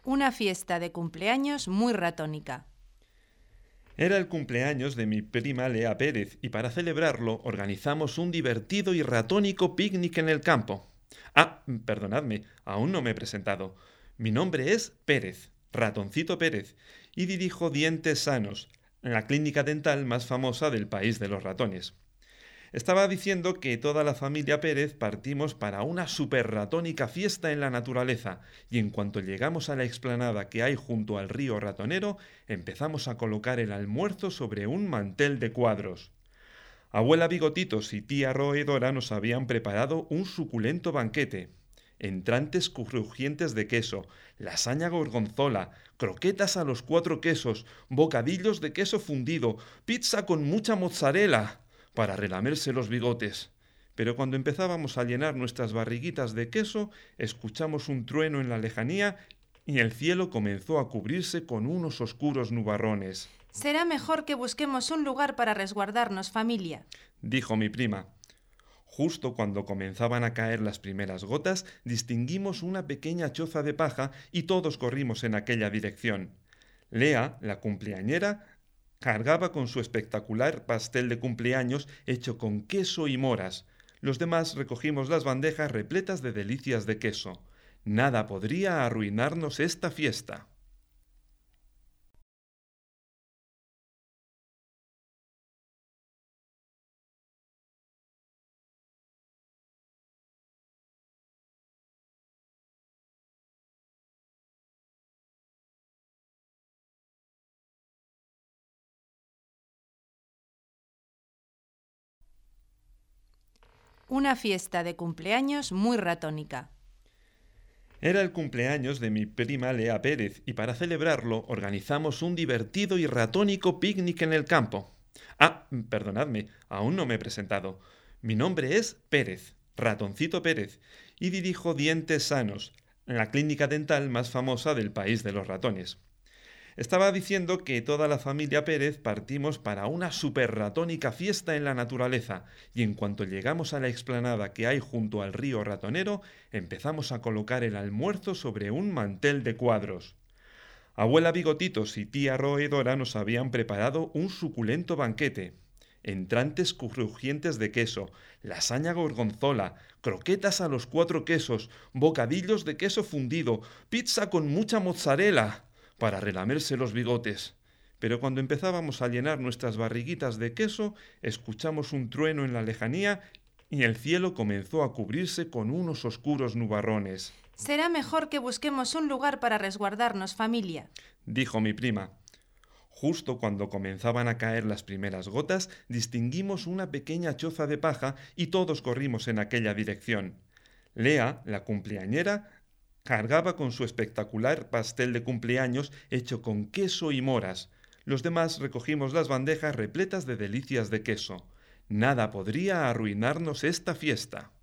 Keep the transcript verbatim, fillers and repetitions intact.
Una fiesta de cumpleaños muy ratónica. Era el cumpleaños de mi prima Lea Pérez y para celebrarlo organizamos un divertido y ratónico picnic en el campo. Ah, perdonadme, aún no me he presentado. Mi nombre es Pérez, Ratoncito Pérez, y dirijo Dientes Sanos, la clínica dental más famosa del país de los ratones. Estaba diciendo que toda la familia Pérez partimos para una superratónica fiesta en la naturaleza y en cuanto llegamos a la explanada que hay junto al río Ratonero, empezamos a colocar el almuerzo sobre un mantel de cuadros. Abuela Bigotitos y tía Roedora nos habían preparado un suculento banquete. Entrantes crujientes de queso, lasaña gorgonzola, croquetas a los cuatro quesos, bocadillos de queso fundido, pizza con mucha mozzarella para relamerse los bigotes. Pero cuando empezábamos a llenar nuestras barriguitas de queso, escuchamos un trueno en la lejanía y el cielo comenzó a cubrirse con unos oscuros nubarrones. Será mejor que busquemos un lugar para resguardarnos, familia, dijo mi prima. Justo cuando comenzaban a caer las primeras gotas, distinguimos una pequeña choza de paja y todos corrimos en aquella dirección. Lea, la cumpleañera, cargaba con su espectacular pastel de cumpleaños hecho con queso y moras. Los demás recogimos las bandejas repletas de delicias de queso. Nada podría arruinarnos esta fiesta. Una fiesta de cumpleaños muy ratónica. Era el cumpleaños de mi prima Lea Pérez y para celebrarlo organizamos un divertido y ratónico picnic en el campo. Ah, perdonadme, aún no me he presentado. Mi nombre es Pérez, Ratoncito Pérez, y dirijo Dientes Sanos, la clínica dental más famosa del país de los ratones. Estaba diciendo que toda la familia Pérez partimos para una superratónica fiesta en la naturaleza y en cuanto llegamos a la explanada que hay junto al río Ratonero, empezamos a colocar el almuerzo sobre un mantel de cuadros. Abuela Bigotitos y tía Roedora nos habían preparado un suculento banquete. Entrantes crujientes de queso, lasaña gorgonzola, croquetas a los cuatro quesos, bocadillos de queso fundido, pizza con mucha mozzarella para relamerse los bigotes. Pero cuando empezábamos a llenar nuestras barriguitas de queso, escuchamos un trueno en la lejanía y el cielo comenzó a cubrirse con unos oscuros nubarrones. Será mejor que busquemos un lugar para resguardarnos, familia, dijo mi prima. Justo cuando comenzaban a caer las primeras gotas, distinguimos una pequeña choza de paja y todos corrimos en aquella dirección. Lea, la cumpleañera, cargaba con su espectacular pastel de cumpleaños hecho con queso y moras. Los demás recogimos las bandejas repletas de delicias de queso. Nada podría arruinarnos esta fiesta.